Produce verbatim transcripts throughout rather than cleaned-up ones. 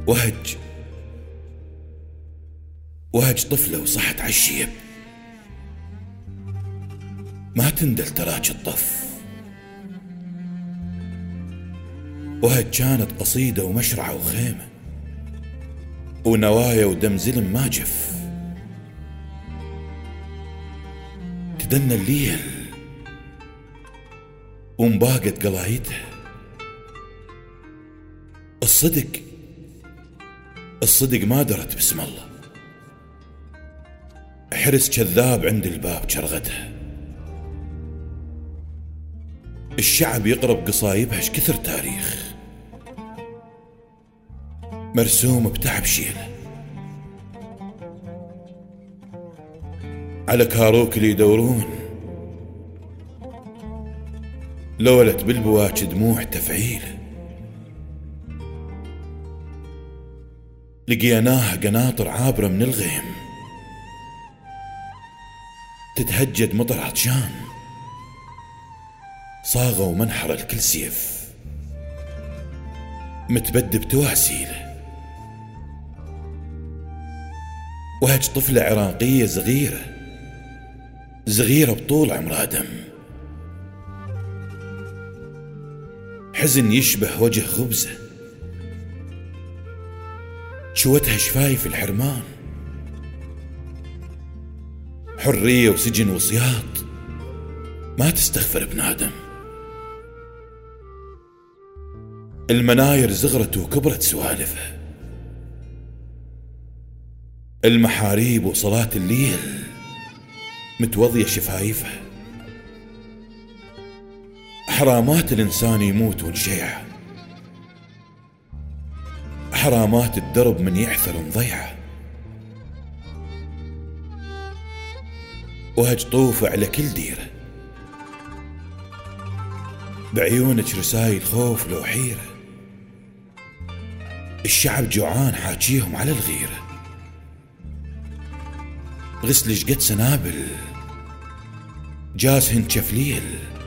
وهج وهج طفلة وصحت عالشيب، ما تندل تراج الطف. وهج كانت قصيدة ومشرعة وخيمة ونوايا ودم زلم ما جف. تدنى الليل ومباقت قلايته. الصدق الصدق ما درت بسم الله، حرس كذاب عند الباب شرغته. الشعب يقرب قصايبها شكثر تاريخ مرسوم بتعب شيله. على كاروك اللي يدورون لولت بالبواج دموع تفعيله. لقيناها قناطر عابرة من الغيم تتهجد مطر عطشان، صاغة ومنحر الكل سيف متبد بتواسيله. وهج طفلة عراقية صغيرة صغيرة بطول عمرها دم، حزن يشبه وجه خبزة، شوتها شفايف الحرمان. حرية وسجن وصياط ما تستغفر بنادم. المناير زغرت وكبرت سوالفها، المحاريب وصلاة الليل متوضية شفايفها. حرامات الإنسان يموت ونشيعه، حرامات الدرب من يعثر نضيعه. وهج طوفة على كل ديره، بعيونك رسايل خوف لو حيرة. الشعب جوعان حاجيهم على الغيرة، غسل شقد سنابل جازهن شفليل،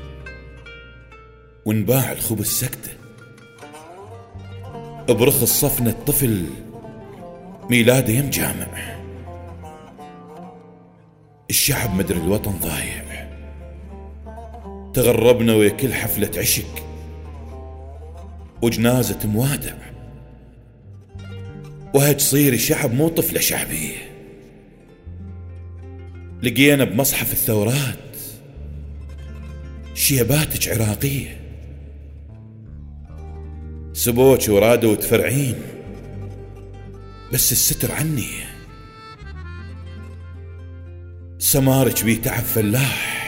ونباع الخبز سكته. برخص صفنة طفل ميلاده يم جامع. الشعب مدري الوطن ضايع، تغربنا ويا كل حفلة عشق وجنازة موادع. وهج صيري شعب مو طفلة شعبية، لقينا بمصحف الثورات شيباتك عراقية. سبوك ورادة وتفرعين بس الستر عني، سمارك بي تعب فلاح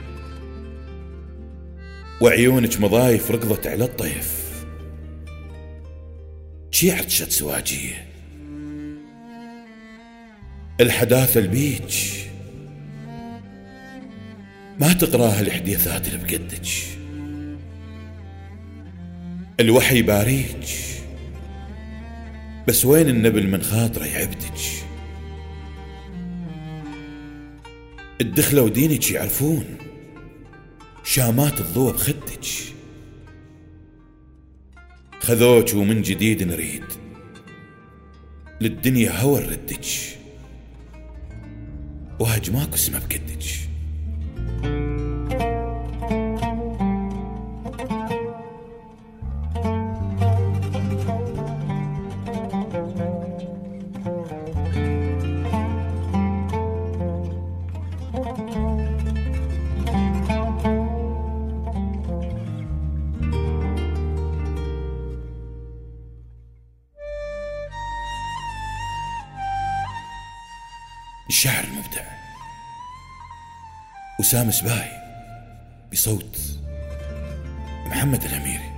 وعيونك مضايف ركضت على الطيف. شي عطشت سواجيه الحداثة البيج، ما تقراها الحديثات اللي بقدك. الوحي باريج بس وين النبل من خاطره يعبدك. الدخلة ودينك يعرفون شامات الضوء بخدك. خذوك ومن جديد نريد للدنيا هوى نردك. وهج ماكو اسمه بكدك. الشاعر المبدع وسام سباي بصوت محمد الأميري.